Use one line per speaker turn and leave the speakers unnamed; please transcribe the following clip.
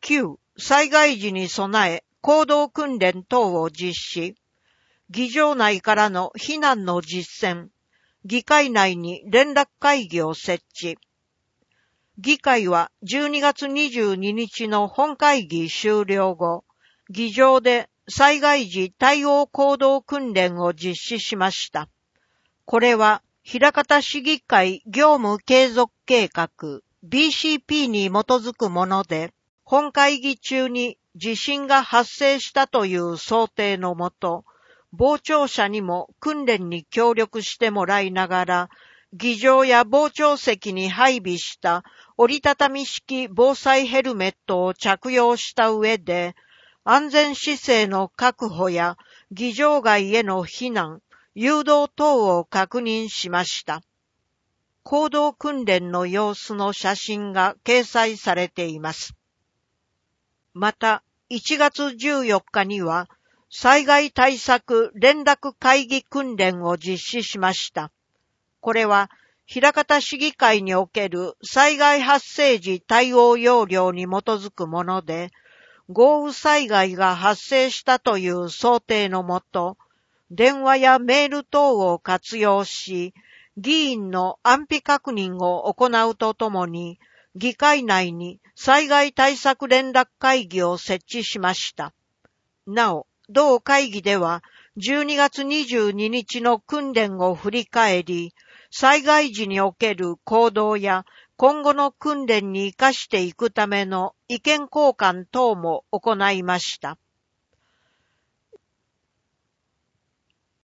9、災害時に備え、行動訓練等を実施。議場内からの避難の実践。議会内に連絡会議を設置。議会は12月22日の本会議終了後、議場で災害時対応行動訓練を実施しました。これは、枚方市議会業務継続計画 BCP に基づくもので、本会議中に地震が発生したという想定のもと、傍聴者にも訓練に協力してもらいながら、議場や傍聴席に配備した折りたたみ式防災ヘルメットを着用した上で、安全姿勢の確保や議場外への避難、誘導等を確認しました。行動訓練の様子の写真が掲載されています。また、1月14日には、災害対策連絡会議訓練を実施しました。これは、枚方市議会における災害発生時対応要領に基づくもので、豪雨災害が発生したという想定のもと、電話やメール等を活用し、議員の安否確認を行うとともに、議会内に災害対策連絡会議を設置しました。なお、同会議では、12月22日の訓練を振り返り、災害時における行動や今後の訓練に生かしていくための意見交換等も行いました。